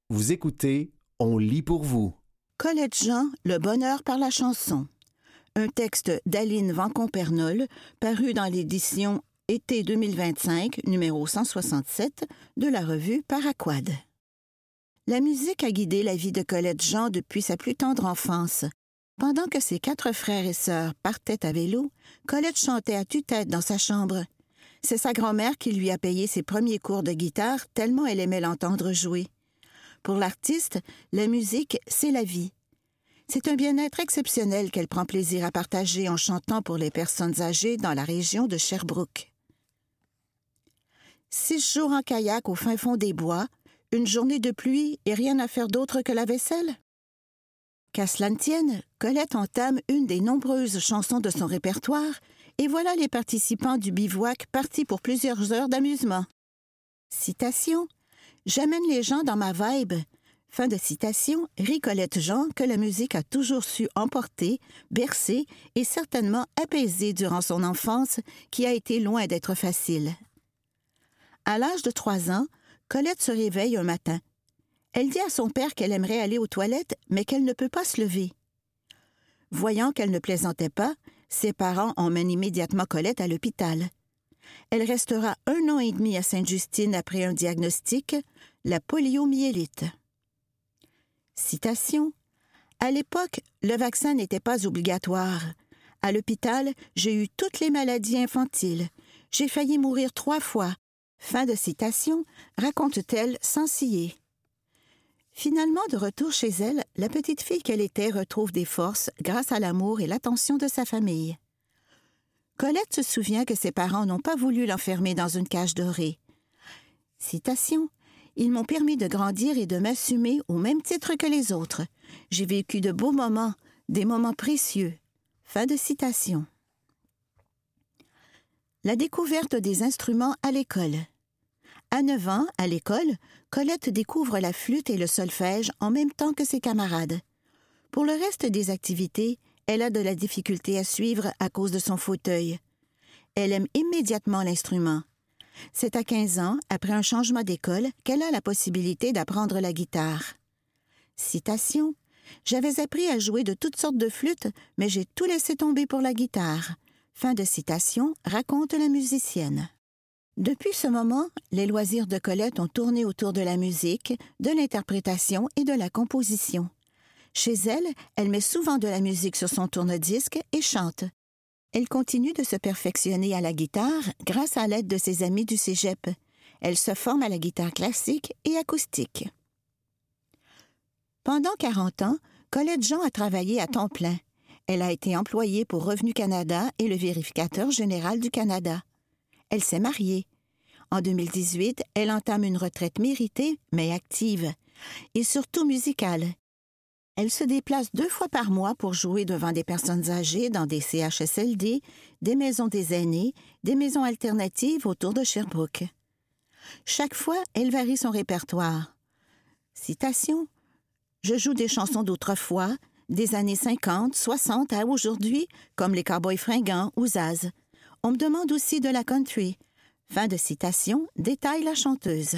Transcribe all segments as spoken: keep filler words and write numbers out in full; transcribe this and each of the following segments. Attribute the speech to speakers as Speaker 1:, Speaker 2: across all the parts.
Speaker 1: Vous écoutez On lit pour vous.
Speaker 2: Colette Jean, Le bonheur par la chanson. Un texte d'Aline Vancon-Pernol, paru dans l'édition Été deux mille vingt-cinq, numéro cent soixante-sept, de la revue Paraquad. La musique a guidé la vie de Colette Jean depuis sa plus tendre enfance. Pendant que ses quatre frères et sœurs partaient à vélo, Colette chantait à tue-tête dans sa chambre. C'est sa grand-mère qui lui a payé ses premiers cours de guitare tellement elle aimait l'entendre jouer. Pour l'artiste, la musique, c'est la vie. C'est un bien-être exceptionnel qu'elle prend plaisir à partager en chantant pour les personnes âgées dans la région de Sherbrooke. Six jours en kayak au fin fond des bois, une journée de pluie et rien à faire d'autre que la vaisselle? Qu'à cela ne tienne, Colette entame une des nombreuses chansons de son répertoire et voilà les participants du bivouac partis pour plusieurs heures d'amusement. Citation. « J'amène les gens dans ma vibe ». Fin de citation, rit Colette Jean que la musique a toujours su emporter, bercer et certainement apaiser durant son enfance qui a été loin d'être facile. À l'âge de trois ans, Colette se réveille un matin. Elle dit à son père qu'elle aimerait aller aux toilettes, mais qu'elle ne peut pas se lever. Voyant qu'elle ne plaisantait pas, ses parents emmènent immédiatement Colette à l'hôpital. Elle restera un an et demi à Sainte-Justine après un diagnostic, la poliomyélite. Citation. « À l'époque, le vaccin n'était pas obligatoire. À l'hôpital, j'ai eu toutes les maladies infantiles. J'ai failli mourir trois fois. » Fin de citation, raconte-t-elle sans ciller. Finalement, de retour chez elle, la petite fille qu'elle était retrouve des forces grâce à l'amour et l'attention de sa famille. Colette se souvient que ses parents n'ont pas voulu l'enfermer dans une cage dorée. Citation. « Ils m'ont permis de grandir et de m'assumer au même titre que les autres. J'ai vécu de beaux moments, des moments précieux. » Fin de citation. La découverte des instruments à l'école. À neuf ans, à l'école, Colette découvre la flûte et le solfège en même temps que ses camarades. Pour le reste des activités, elle a de la difficulté à suivre à cause de son fauteuil. Elle aime immédiatement l'instrument. C'est à quinze ans, après un changement d'école, qu'elle a la possibilité d'apprendre la guitare. Citation. « J'avais appris à jouer de toutes sortes de flûtes, mais j'ai tout laissé tomber pour la guitare. » Fin de citation, raconte la musicienne. Depuis ce moment, les loisirs de Colette ont tourné autour de la musique, de l'interprétation et de la composition. Chez elle, elle met souvent de la musique sur son tourne-disque et chante. Elle continue de se perfectionner à la guitare grâce à l'aide de ses amis du cégep. Elle se forme à la guitare classique et acoustique. Pendant quarante ans, Colette Jean a travaillé à temps plein. Elle a été employée pour Revenu Canada et le vérificateur général du Canada. Elle s'est mariée. En deux mille dix-huit, elle entame une retraite méritée, mais active, et surtout musicale. Elle se déplace deux fois par mois pour jouer devant des personnes âgées dans des C H S L D, des maisons des aînés, des maisons alternatives autour de Sherbrooke. Chaque fois, elle varie son répertoire. Citation. « Je joue des chansons d'autrefois, des années cinquante, soixante à aujourd'hui, comme les Cowboys fringants ou Zaz. On me demande aussi de la country. » Fin de citation, détaille la chanteuse.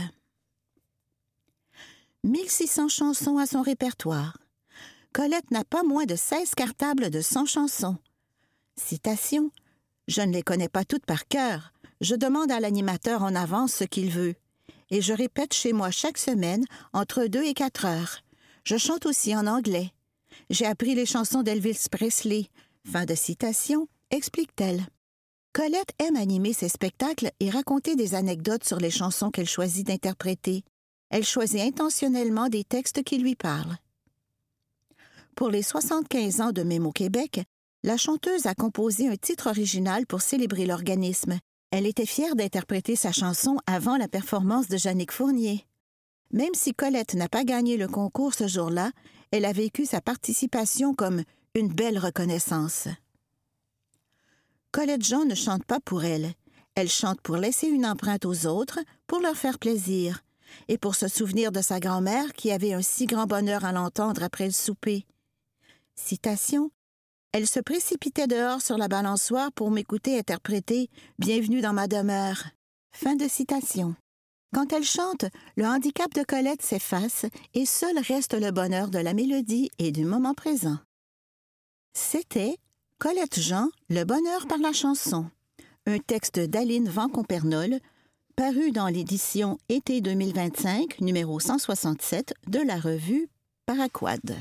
Speaker 2: mille six cents chansons à son répertoire. Colette n'a pas moins de seize cartables de cent chansons. Citation. « Je ne les connais pas toutes par cœur. Je demande à l'animateur en avance ce qu'il veut. Et je répète chez moi chaque semaine entre deux et quatre heures. Je chante aussi en anglais. J'ai appris les chansons d'Elvis Presley. » Fin de citation, explique-t-elle. Colette aime animer ses spectacles et raconter des anecdotes sur les chansons qu'elle choisit d'interpréter. Elle choisit intentionnellement des textes qui lui parlent. Pour les soixante-quinze ans de Mémo Québec, la chanteuse a composé un titre original pour célébrer l'organisme. Elle était fière d'interpréter sa chanson avant la performance de Jannick Fournier. Même si Colette n'a pas gagné le concours ce jour-là, elle a vécu sa participation comme une belle reconnaissance. Colette Jean ne chante pas pour elle. Elle chante pour laisser une empreinte aux autres, pour leur faire plaisir, et pour se souvenir de sa grand-mère qui avait un si grand bonheur à l'entendre après le souper. Citation. « Elle se précipitait dehors sur la balançoire pour m'écouter interpréter « Bienvenue dans ma demeure ». Fin de citation. Quand elle chante, le handicap de Colette s'efface et seul reste le bonheur de la mélodie et du moment présent. C'était Colette Jean, Le bonheur par la chanson, un texte d'Aline Van-Compernol, paru dans l'édition Été deux mille vingt-cinq, numéro cent soixante-sept de la revue Paraquad.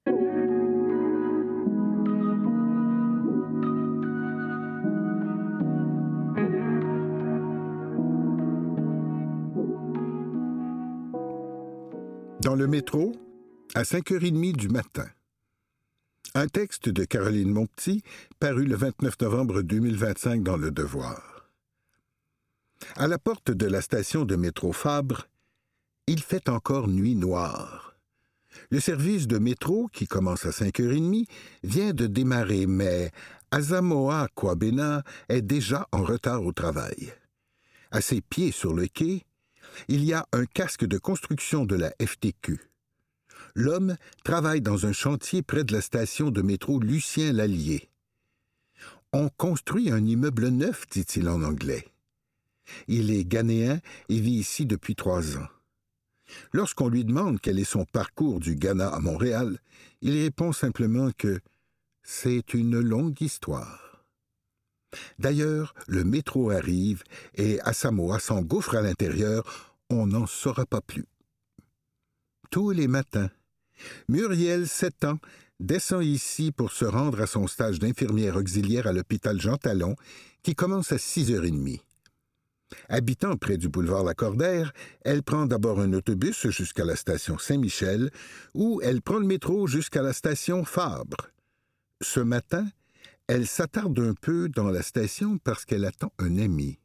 Speaker 3: Dans le métro, à cinq heures trente du matin. Un texte de Caroline Monpetit, paru le vingt-neuf novembre deux mille vingt-cinq dans Le Devoir. À la porte de la station de métro Fabre, il fait encore nuit noire. Le service de métro, qui commence à cinq heures trente, vient de démarrer, mais Asamoah Kwabena est déjà en retard au travail. À ses pieds sur le quai, il y a un casque de construction de la F T Q. L'homme travaille dans un chantier près de la station de métro Lucien-Lallier. « On construit un immeuble neuf », dit-il en anglais. Il est ghanéen et vit ici depuis trois ans. Lorsqu'on lui demande quel est son parcours du Ghana à Montréal, il répond simplement que c'est une longue histoire. D'ailleurs, le métro arrive et Asamoah s'engouffre à l'intérieur, on n'en saura pas plus. Tous les matins, Muriel, sept ans, descend ici pour se rendre à son stage d'infirmière auxiliaire à l'hôpital Jean Talon, qui commence à six heures trente. Habitant près du boulevard Lacordaire, elle prend d'abord un autobus jusqu'à la station Saint-Michel, où elle prend le métro jusqu'à la station Fabre. Ce matin, elle s'attarde un peu dans la station parce qu'elle attend un ami.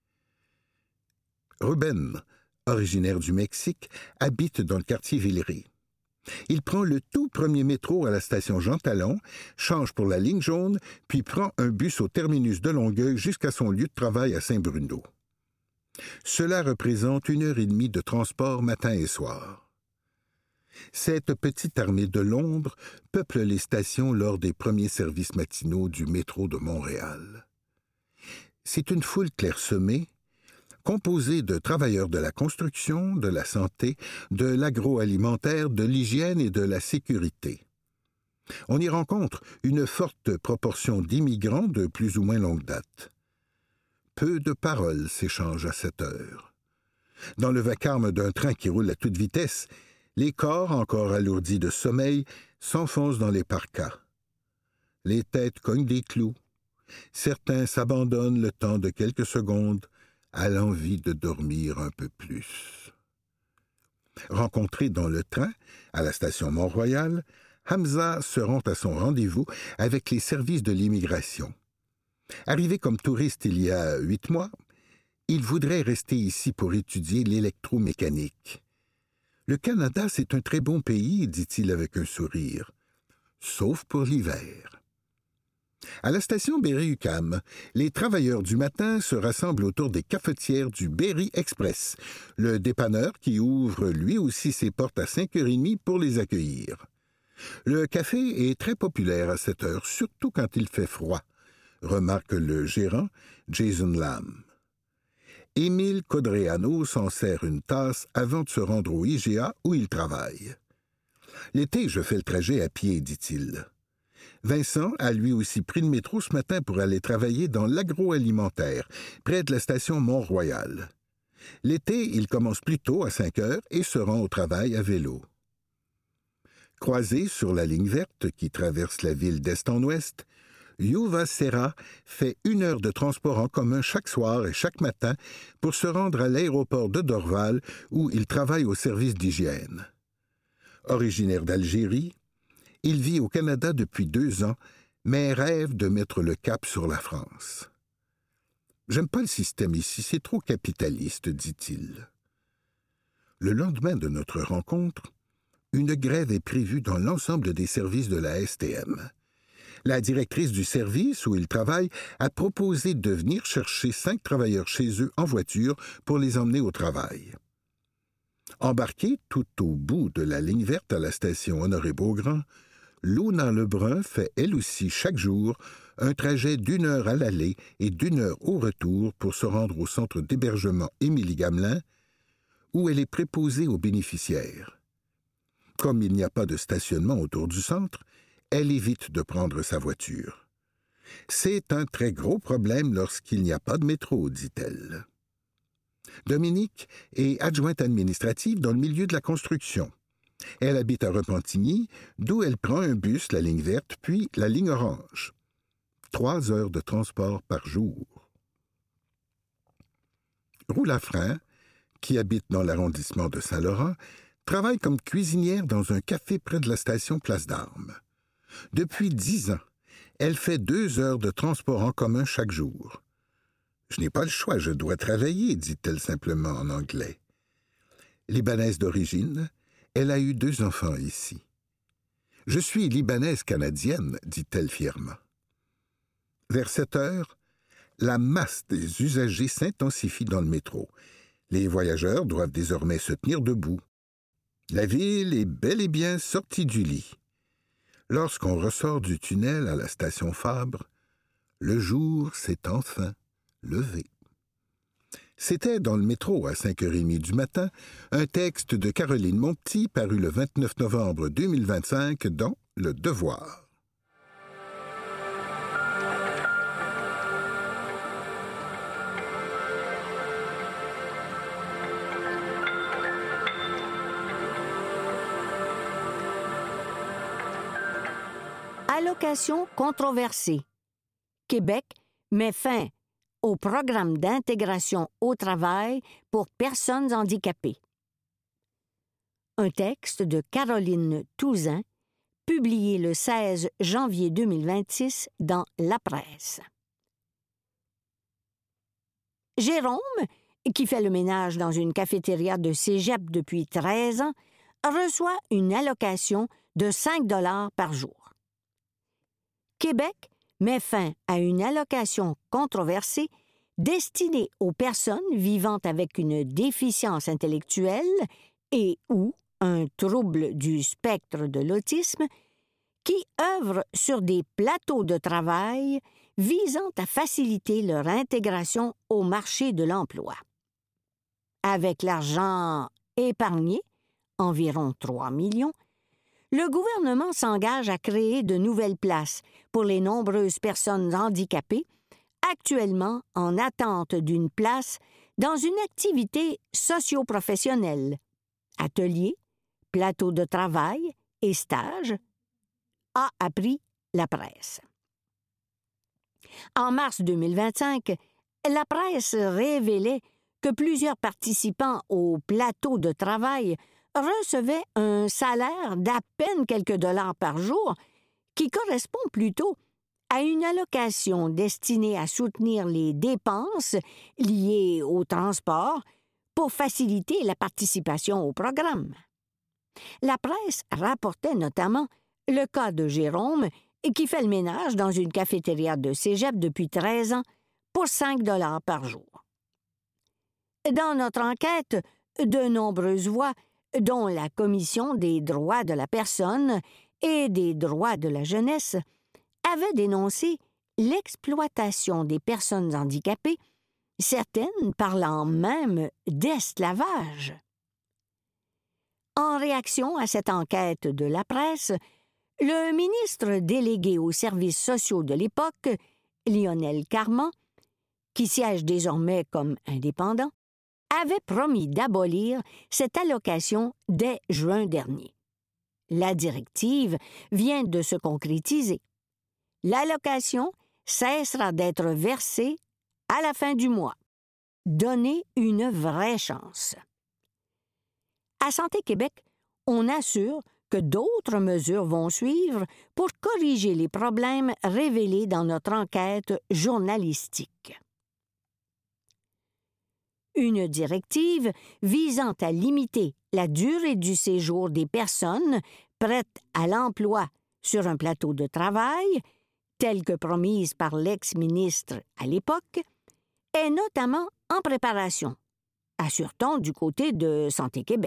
Speaker 3: Ruben, originaire du Mexique, habite dans le quartier Villeray. Il prend le tout premier métro à la station Jean Talon, change pour la ligne jaune, puis prend un bus au terminus de Longueuil jusqu'à son lieu de travail à Saint-Bruno. Cela représente une heure et demie de transport matin et soir. Cette petite armée de l'ombre peuple les stations lors des premiers services matinaux du métro de Montréal. C'est une foule clairsemée, composée de travailleurs de la construction, de la santé, de l'agroalimentaire, de l'hygiène et de la sécurité. On y rencontre une forte proportion d'immigrants de plus ou moins longue date. Peu de paroles s'échangent à cette heure. Dans le vacarme d'un train qui roule à toute vitesse, les corps, encore alourdis de sommeil, s'enfoncent dans les parkas. Les têtes cognent des clous. Certains s'abandonnent le temps de quelques secondes à l'envie de dormir un peu plus. Rencontré dans le train, à la station Mont-Royal, Hamza se rend à son rendez-vous avec les services de l'immigration. Arrivé comme touriste il y a huit mois, il voudrait rester ici pour étudier l'électromécanique. Le Canada, c'est un très bon pays, dit-il avec un sourire, sauf pour l'hiver. À la station Berry-UQAM, les travailleurs du matin se rassemblent autour des cafetières du Berry Express, le dépanneur qui ouvre lui aussi ses portes à cinq heures trente pour les accueillir. Le café est très populaire à cette heure, surtout quand il fait froid, remarque le gérant Jason Lam. Émile Codreanu s'en sert une tasse avant de se rendre au I G A où il travaille. « L'été, je fais le trajet à pied, dit-il. » Vincent a lui aussi pris le métro ce matin pour aller travailler dans l'agroalimentaire, près de la station Mont-Royal. L'été, il commence plus tôt, à cinq heures, et se rend au travail à vélo. Croisé sur la ligne verte qui traverse la ville d'est en ouest, Yuva Serra fait une heure de transport en commun chaque soir et chaque matin pour se rendre à l'aéroport de Dorval où il travaille au service d'hygiène. Originaire d'Algérie, il vit au Canada depuis deux ans, mais rêve de mettre le cap sur la France. « J'aime pas le système ici, c'est trop capitaliste, dit-il. » Le lendemain de notre rencontre, une grève est prévue dans l'ensemble des services de la S T M. La directrice du service où il travaille a proposé de venir chercher cinq travailleurs chez eux en voiture pour les emmener au travail. Embarquée tout au bout de la ligne verte à la station Honoré-Beaugrand, Luna Lebrun fait elle aussi chaque jour un trajet d'une heure à l'aller et d'une heure au retour pour se rendre au centre d'hébergement Émilie Gamelin, où elle est préposée aux bénéficiaires. Comme il n'y a pas de stationnement autour du centre, elle évite de prendre sa voiture. C'est un très gros problème lorsqu'il n'y a pas de métro, dit-elle. Dominique est adjointe administrative dans le milieu de la construction. Elle habite à Repentigny, d'où elle prend un bus, la ligne verte, puis la ligne orange. Trois heures de transport par jour. Roux Lafrin, qui habite dans l'arrondissement de Saint-Laurent, travaille comme cuisinière dans un café près de la station Place d'Armes. Depuis dix ans, elle fait deux heures de transport en commun chaque jour. « Je n'ai pas le choix, je dois travailler », dit-elle simplement en anglais. Libanaise d'origine, elle a eu deux enfants ici. « Je suis libanaise-canadienne », dit-elle fièrement. Vers sept heures, la masse des usagers s'intensifie dans le métro. Les voyageurs doivent désormais se tenir debout. La ville est bel et bien sortie du lit. Lorsqu'on ressort du tunnel à la station Fabre, le jour s'est enfin levé. C'était dans le métro à cinq heures trente du matin, un texte de Caroline Monpetit paru le vingt-neuf novembre deux mille vingt-cinq dans Le Devoir.
Speaker 4: Allocation controversée. Québec met fin au programme d'intégration au travail pour personnes handicapées. Un texte de Caroline Touzin, publié le seize janvier deux mille vingt-six dans La Presse. Jérôme, qui fait le ménage dans une cafétéria de cégep depuis treize ans, reçoit une allocation de cinq dollars par jour. Québec met fin à une allocation controversée destinée aux personnes vivant avec une déficience intellectuelle et ou un trouble du spectre de l'autisme qui œuvrent sur des plateaux de travail visant à faciliter leur intégration au marché de l'emploi. Avec l'argent épargné, environ trois millions, le gouvernement s'engage à créer de nouvelles places pour les nombreuses personnes handicapées actuellement en attente d'une place dans une activité socio-professionnelle, atelier, plateau de travail et stage, a appris La Presse. En mars deux mille vingt-cinq, La Presse révélait que plusieurs participants au plateau de travail recevaient un salaire d'à peine quelques dollars par jour qui correspond plutôt à une allocation destinée à soutenir les dépenses liées au transport pour faciliter la participation au programme. La presse rapportait notamment le cas de Jérôme qui fait le ménage dans une cafétéria de cégep depuis treize ans pour cinq dollars par jour. Dans notre enquête, de nombreuses voix, dont la Commission des droits de la personne et des droits de la jeunesse, avaient dénoncé l'exploitation des personnes handicapées, certaines parlant même d'esclavage. En réaction à cette enquête de La Presse, le ministre délégué aux services sociaux de l'époque, Lionel Carman, qui siège désormais comme indépendant, avait promis d'abolir cette allocation dès juin dernier. La directive vient de se concrétiser. L'allocation cessera d'être versée à la fin du mois. Donnez une vraie chance. À Santé Québec, on assure que d'autres mesures vont suivre pour corriger les problèmes révélés dans notre enquête journalistique. Une directive visant à limiter la durée du séjour des personnes prêtes à l'emploi sur un plateau de travail, telle que promise par l'ex-ministre à l'époque, est notamment en préparation, assure-t-on du côté de Santé Québec.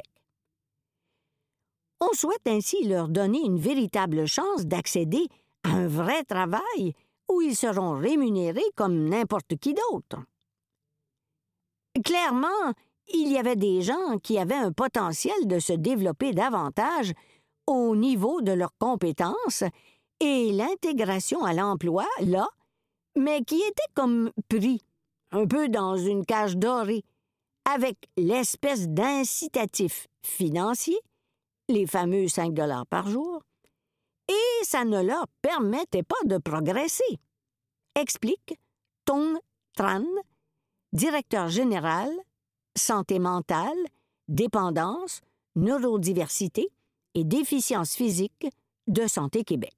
Speaker 4: On souhaite ainsi leur donner une véritable chance d'accéder à un vrai travail où ils seront rémunérés comme n'importe qui d'autre. Clairement, il y avait des gens qui avaient un potentiel de se développer davantage au niveau de leurs compétences et l'intégration à l'emploi, là, mais qui étaient comme pris, un peu dans une cage dorée, avec l'espèce d'incitatif financier, les fameux cinq dollars par jour, et ça ne leur permettait pas de progresser, explique Tong Tran, directeur général, santé mentale, dépendance, neurodiversité et déficience physique de Santé Québec.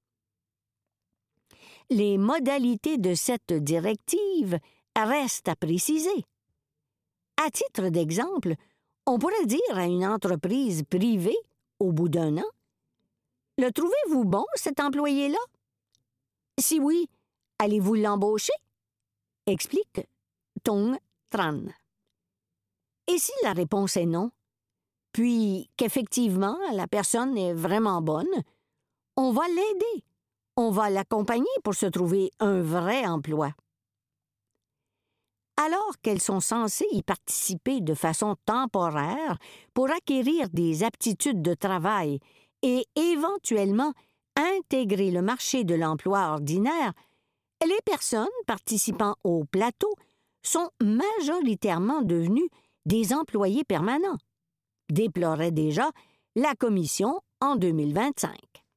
Speaker 4: Les modalités de cette directive restent à préciser. À titre d'exemple, on pourrait dire à une entreprise privée, au bout d'un an, « Le trouvez-vous bon, cet employé-là? Si oui, allez-vous l'embaucher? » explique Tong Tran. Et si la réponse est non, puis qu'effectivement la personne est vraiment bonne, on va l'aider, on va l'accompagner pour se trouver un vrai emploi. Alors qu'elles sont censées y participer de façon temporaire pour acquérir des aptitudes de travail et éventuellement intégrer le marché de l'emploi ordinaire, les personnes participant au plateau sont majoritairement devenues des employés permanents, déplorait déjà la Commission en deux mille vingt-cinq.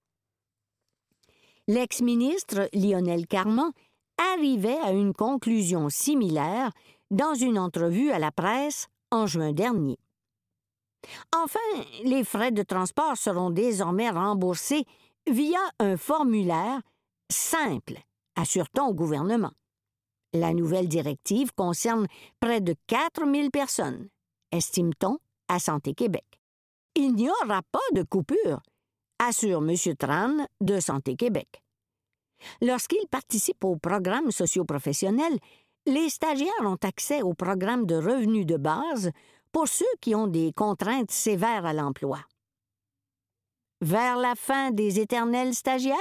Speaker 4: L'ex-ministre Lionel Carman arrivait à une conclusion similaire dans une entrevue à la presse en juin dernier. Enfin, les frais de transport seront désormais remboursés via un formulaire simple, assure-t-on au gouvernement. La nouvelle directive concerne près de quatre mille personnes, estime-t-on à Santé Québec. Il n'y aura pas de coupure, assure M. Tran de Santé Québec. Lorsqu'ils participent au programme socio-professionnel, les stagiaires ont accès au programme de revenus de base pour ceux qui ont des contraintes sévères à l'emploi. Vers la fin des éternels stagiaires?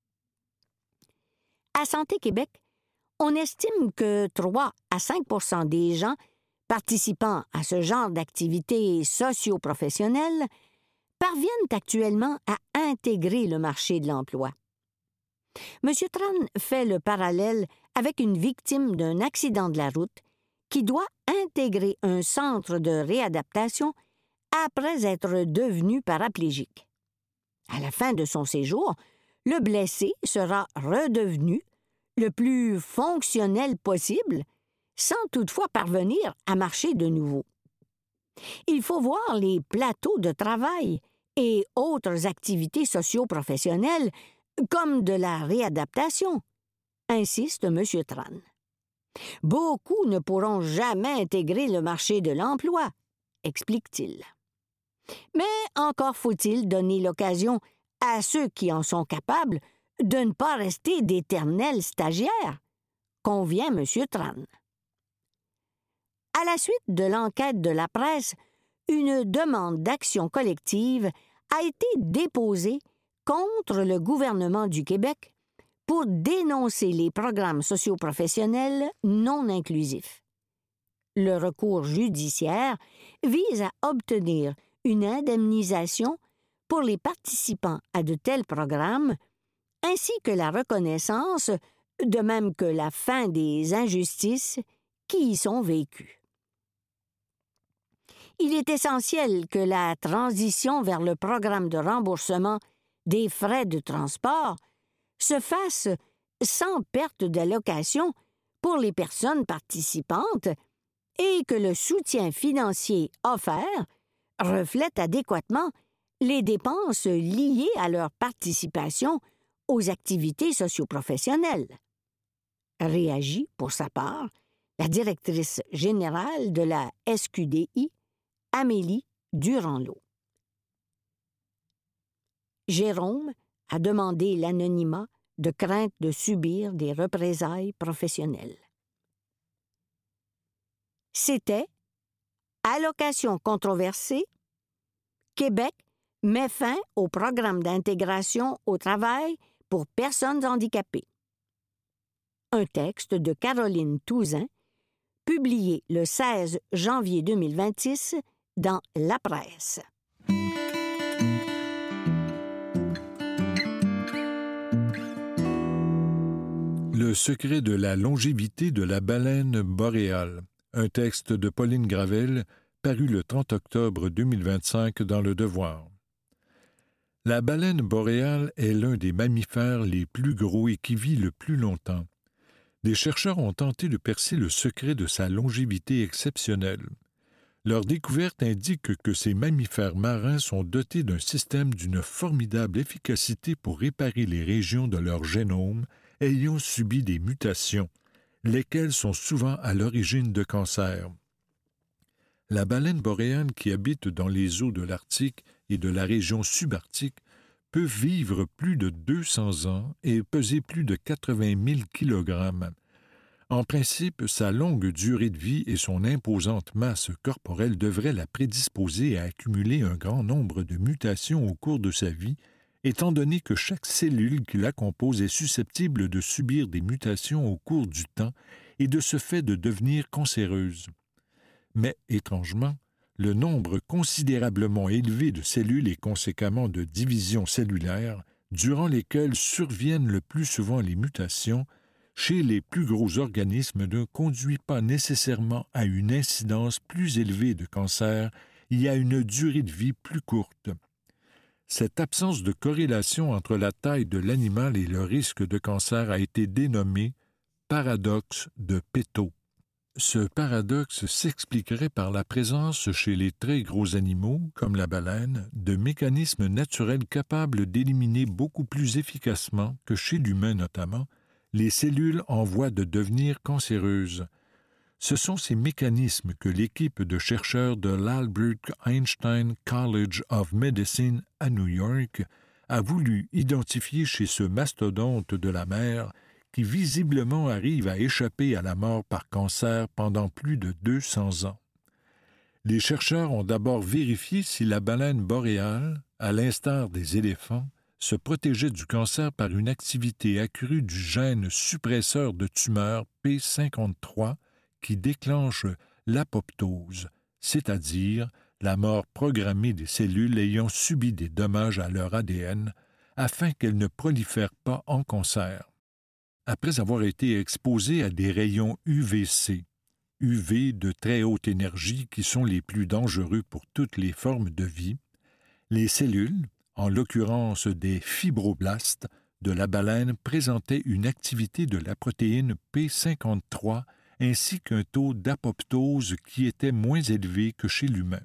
Speaker 4: À Santé Québec, on estime que trois à cinq pour cent des gens participant à ce genre d'activités socio-professionnelles parviennent actuellement à intégrer le marché de l'emploi. M. Tran fait le parallèle avec une victime d'un accident de la route qui doit intégrer un centre de réadaptation après être devenu paraplégique. À la fin de son séjour, le blessé sera redevenu le plus fonctionnel possible, sans toutefois parvenir à marcher de nouveau. Il faut voir les plateaux de travail et autres activités socio-professionnelles comme de la réadaptation, insiste M. Tran. Beaucoup ne pourront jamais intégrer le marché de l'emploi, explique-t-il. Mais encore faut-il donner l'occasion à ceux qui en sont capables de ne pas rester d'éternels stagiaires, convient M. Tran. À la suite de l'enquête de la presse, une demande d'action collective a été déposée contre le gouvernement du Québec pour dénoncer les programmes socio-professionnels non inclusifs. Le recours judiciaire vise à obtenir une indemnisation pour les participants à de tels programmes, ainsi que la reconnaissance, de même que la fin des injustices qui y sont vécues. Il est essentiel que la transition vers le programme de remboursement des frais de transport se fasse sans perte d'allocation pour les personnes participantes et que le soutien financier offert reflète adéquatement les dépenses liées à leur participation aux activités socio-professionnelles. Réagit, pour sa part, la directrice générale de la S Q D I, Amélie Durand-Lot. Jérôme a demandé l'anonymat de crainte de subir des représailles professionnelles. C'était allocation controversée, Québec met fin au programme d'intégration au travail pour personnes handicapées. Un texte de Caroline Touzin, publié le seize janvier deux mille vingt-six dans La Presse.
Speaker 5: Le secret de la longévité de la baleine boréale, un texte de Pauline Gravel, paru le trente octobre deux mille vingt-cinq dans Le Devoir. La baleine boréale est l'un des mammifères les plus gros et qui vit le plus longtemps. Des chercheurs ont tenté de percer le secret de sa longévité exceptionnelle. Leur découverte indique que ces mammifères marins sont dotés d'un système d'une formidable efficacité pour réparer les régions de leur génome ayant subi des mutations, lesquelles sont souvent à l'origine de cancers. La baleine boréale qui habite dans les eaux de l'Arctique et de la région subarctique peut vivre plus de deux cents ans et peser plus de quatre-vingt mille kilogrammes. En principe, sa longue durée de vie et son imposante masse corporelle devraient la prédisposer à accumuler un grand nombre de mutations au cours de sa vie, étant donné que chaque cellule qui la compose est susceptible de subir des mutations au cours du temps et de ce fait de devenir cancéreuse. Mais, étrangement, le nombre considérablement élevé de cellules et conséquemment de divisions cellulaires, durant lesquelles surviennent le plus souvent les mutations, chez les plus gros organismes ne conduit pas nécessairement à une incidence plus élevée de cancer et à une durée de vie plus courte. Cette absence de corrélation entre la taille de l'animal et le risque de cancer a été dénommée paradoxe de Peto. Ce paradoxe s'expliquerait par la présence chez les très gros animaux, comme la baleine, de mécanismes naturels capables d'éliminer beaucoup plus efficacement que chez l'humain notamment, les cellules en voie de devenir cancéreuses. Ce sont ces mécanismes que l'équipe de chercheurs de l'Albert Einstein College of Medicine à New York a voulu identifier chez ce mastodonte de la mer qui visiblement arrive à échapper à la mort par cancer pendant plus de deux cents ans. Les chercheurs ont d'abord vérifié si la baleine boréale, à l'instar des éléphants, se protégeait du cancer par une activité accrue du gène suppresseur de tumeur P cinquante-trois qui déclenche l'apoptose, c'est-à-dire la mort programmée des cellules ayant subi des dommages à leur A D N, afin qu'elles ne prolifèrent pas en cancer. Après avoir été exposées à des rayons U V C, U V de très haute énergie qui sont les plus dangereux pour toutes les formes de vie, les cellules, en l'occurrence des fibroblastes, de la baleine présentaient une activité de la protéine P cinquante-trois ainsi qu'un taux d'apoptose qui était moins élevé que chez l'humain.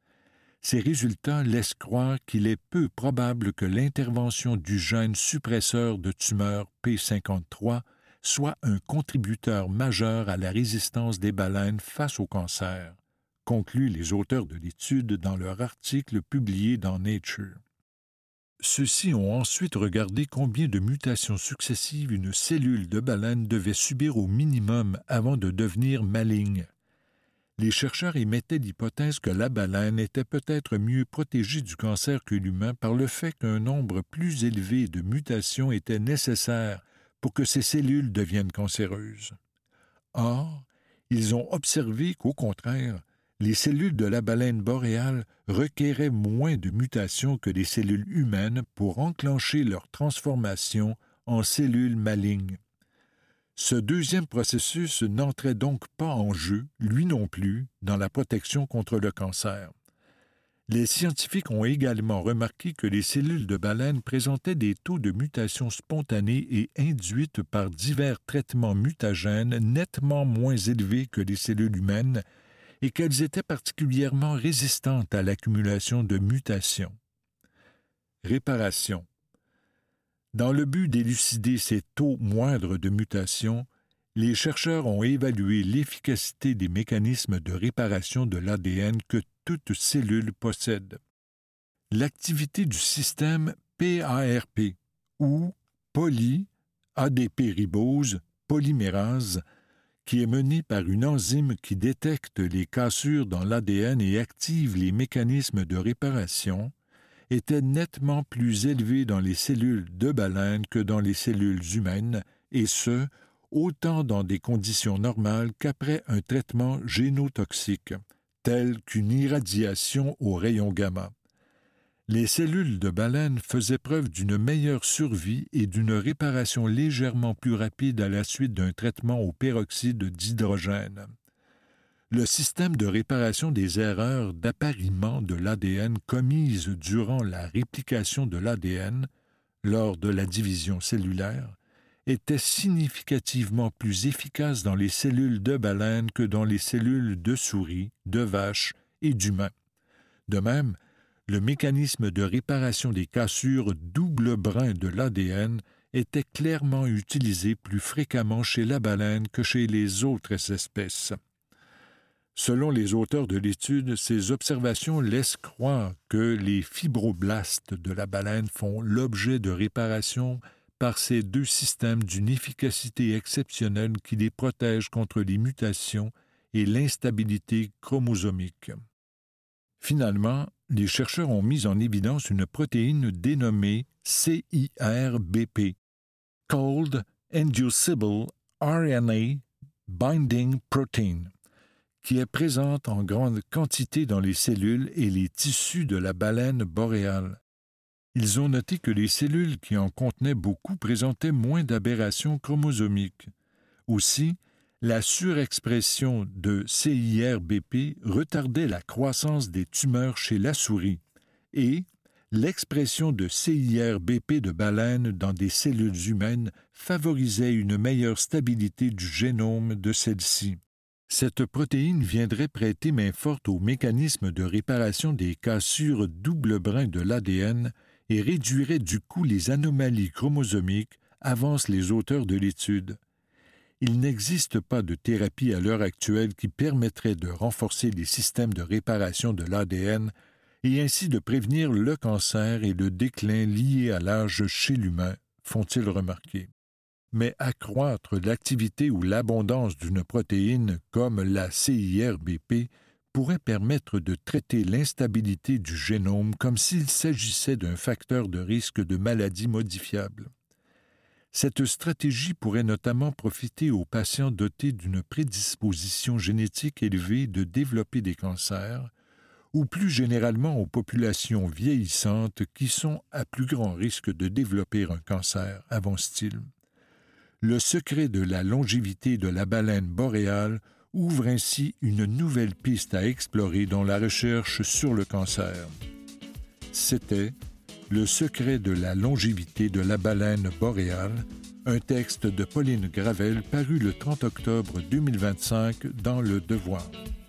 Speaker 5: Ces résultats laissent croire qu'il est peu probable que l'intervention du gène suppresseur de tumeur P cinquante-trois soit un contributeur majeur à la résistance des baleines face au cancer, concluent les auteurs de l'étude dans leur article publié dans Nature. Ceux-ci ont ensuite regardé combien de mutations successives une cellule de baleine devait subir au minimum avant de devenir maligne. Les chercheurs émettaient l'hypothèse que la baleine était peut-être mieux protégée du cancer que l'humain par le fait qu'un nombre plus élevé de mutations était nécessaire pour que ces cellules deviennent cancéreuses. Or, ils ont observé qu'au contraire, les cellules de la baleine boréale requéraient moins de mutations que les cellules humaines pour enclencher leur transformation en cellules malignes. Ce deuxième processus n'entrait donc pas en jeu, lui non plus, dans la protection contre le cancer. Les scientifiques ont également remarqué que les cellules de baleine présentaient des taux de mutation spontanée et induites par divers traitements mutagènes nettement moins élevés que les cellules humaines et qu'elles étaient particulièrement résistantes à l'accumulation de mutations. Réparation. Dans le but d'élucider ces taux moindres de mutations, les chercheurs ont évalué l'efficacité des mécanismes de réparation de l'A D N que toute cellule possède. L'activité du système P A R P, ou poly-A D P-ribose polymérase, qui est menée par une enzyme qui détecte les cassures dans l'A D N et active les mécanismes de réparation, était nettement plus élevée dans les cellules de baleine que dans les cellules humaines, et ce, autant dans des conditions normales qu'après un traitement génotoxique, tel qu'une irradiation aux rayons gamma. Les cellules de baleine faisaient preuve d'une meilleure survie et d'une réparation légèrement plus rapide à la suite d'un traitement au peroxyde d'hydrogène. Le système de réparation des erreurs d'appariement de l'A D N commises durant la réplication de l'A D N, lors de la division cellulaire, était significativement plus efficace dans les cellules de baleine que dans les cellules de souris, de vaches et d'humains. De même, le mécanisme de réparation des cassures double brin de l'A D N était clairement utilisé plus fréquemment chez la baleine que chez les autres espèces. Selon les auteurs de l'étude, ces observations laissent croire que les fibroblastes de la baleine font l'objet de réparation par ces deux systèmes d'une efficacité exceptionnelle qui les protège contre les mutations et l'instabilité chromosomique. Finalement, les chercheurs ont mis en évidence une protéine dénommée C I R B P, Cold Inducible R N A Binding Protein, qui est présente en grande quantité dans les cellules et les tissus de la baleine boréale. Ils ont noté que les cellules qui en contenaient beaucoup présentaient moins d'aberrations chromosomiques. Aussi, la surexpression de C I R B P retardait la croissance des tumeurs chez la souris et l'expression de C I R B P de baleine dans des cellules humaines favorisait une meilleure stabilité du génome de celles-ci. Cette protéine viendrait prêter main forte au mécanisme de réparation des cassures double brin de l'A D N et réduirait du coup les anomalies chromosomiques, avancent les auteurs de l'étude. Il n'existe pas de thérapie à l'heure actuelle qui permettrait de renforcer les systèmes de réparation de l'A D N et ainsi de prévenir le cancer et le déclin lié à l'âge chez l'humain, font-ils remarquer. Mais accroître l'activité ou l'abondance d'une protéine comme la C I R B P pourrait permettre de traiter l'instabilité du génome comme s'il s'agissait d'un facteur de risque de maladie modifiable. Cette stratégie pourrait notamment profiter aux patients dotés d'une prédisposition génétique élevée de développer des cancers, ou plus généralement aux populations vieillissantes qui sont à plus grand risque de développer un cancer, avance-t-il. Le secret de la longévité de la baleine boréale ouvre ainsi une nouvelle piste à explorer dans la recherche sur le cancer. C'était Le secret de la longévité de la baleine boréale, un texte de Pauline Gravel paru le trente octobre deux mille vingt-cinq dans Le Devoir.